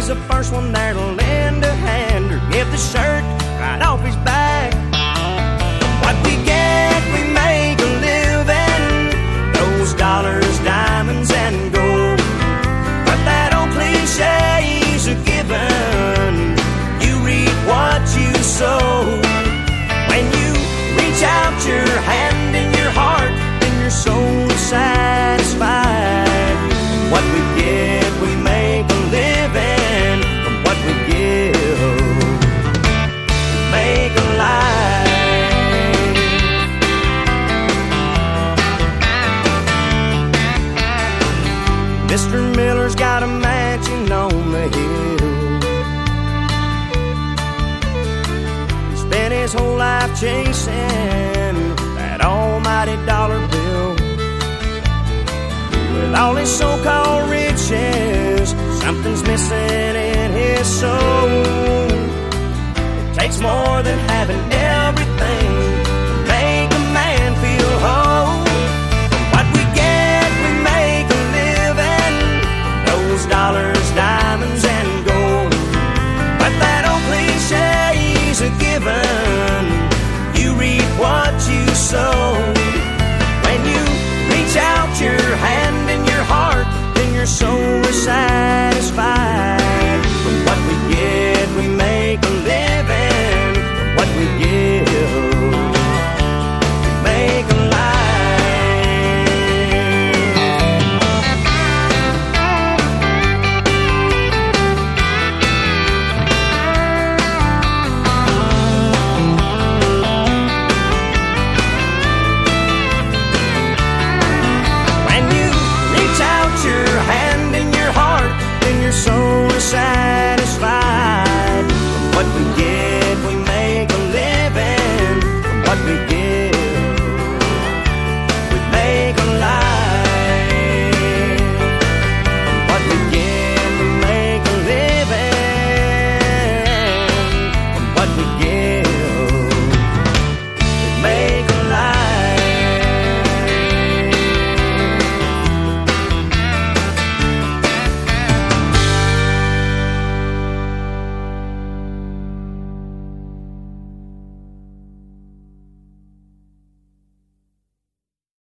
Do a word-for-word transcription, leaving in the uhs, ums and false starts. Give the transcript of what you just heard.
the first one there to lend a hand or give the shirt right off his back. What we get, we make a living, those dollars, diamonds, and gold. But that old cliche's a given, you reap what you sow. When you reach out your hand and your heart, then your soul is satisfied. What we get, we make a living from what we give. We make a life. Mister Miller's got a mansion on the hill. He spent his whole life chasing that almighty dollar bill. With all his so-called riches, something's missing in his soul. It takes more than having everything